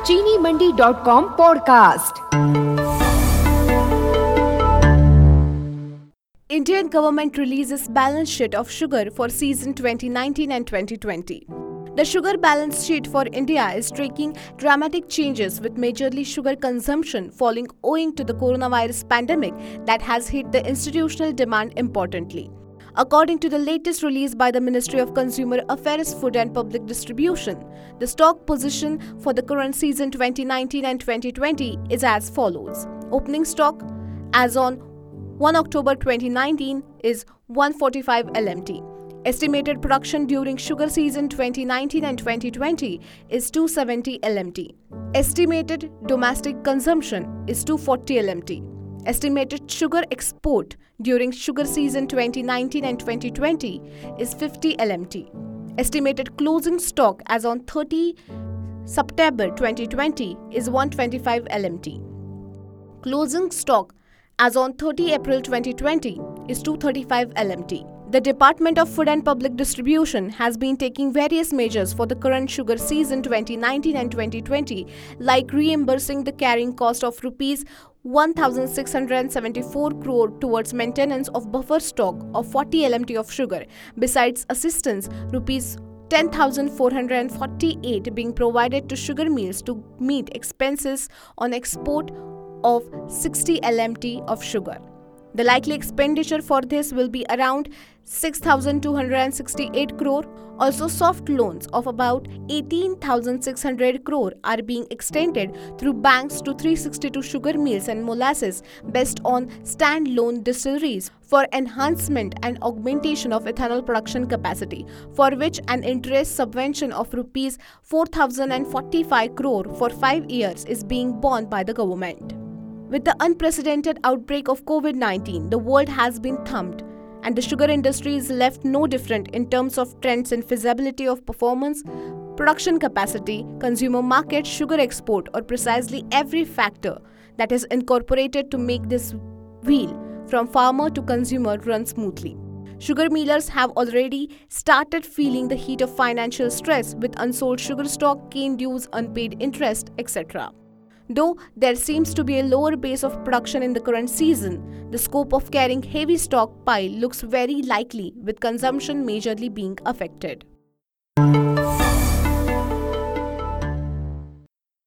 चीनीमंडी.com podcast. Indian government releases balance sheet of sugar for season 2019 and 2020. The sugar balance sheet for India is tracking dramatic changes, with majorly sugar consumption falling owing to the coronavirus pandemic that has hit the institutional demand importantly. According to the latest release by the Ministry of Consumer Affairs, Food and Public Distribution, the stock position for the current season 2019 and 2020 is as follows. Opening stock as on 1 October 2019 is 145 LMT. Estimated production during sugar season 2019 and 2020 is 270 LMT. Estimated domestic consumption is 240 LMT. Estimated sugar export during sugar season 2019 and 2020 is 50 LMT. Estimated closing stock as on 30 September 2020 is 125 LMT. Closing stock as on 30 April 2020 is 235 LMT. The Department of Food and Public Distribution has been taking various measures for the current sugar season 2019 and 2020, like reimbursing the carrying cost of rupees 1,674 crore towards maintenance of buffer stock of 40 LMT of sugar, besides assistance rupees 10,448 being provided to sugar mills to meet expenses on export of 60 LMT of sugar. The likely expenditure for this will be around 6,268 crore. Also, soft loans of about 18,600 crore are being extended through banks to 362 sugar mills and molasses based on stand-alone distilleries for enhancement and augmentation of ethanol production capacity, for which an interest subvention of rupees 4,045 crore for 5 years is being borne by the government. With the unprecedented outbreak of COVID-19, the world has been thumped, and the sugar industry is left no different in terms of trends in feasibility of performance, production capacity, consumer market, sugar export, or precisely every factor that is incorporated to make this wheel from farmer to consumer run smoothly. Sugar millers have already started feeling the heat of financial stress with unsold sugar stock, cane dues, unpaid interest, etc. Though there seems to be a lower base of production in the current season, the scope of carrying heavy stockpile looks very likely, with consumption majorly being affected.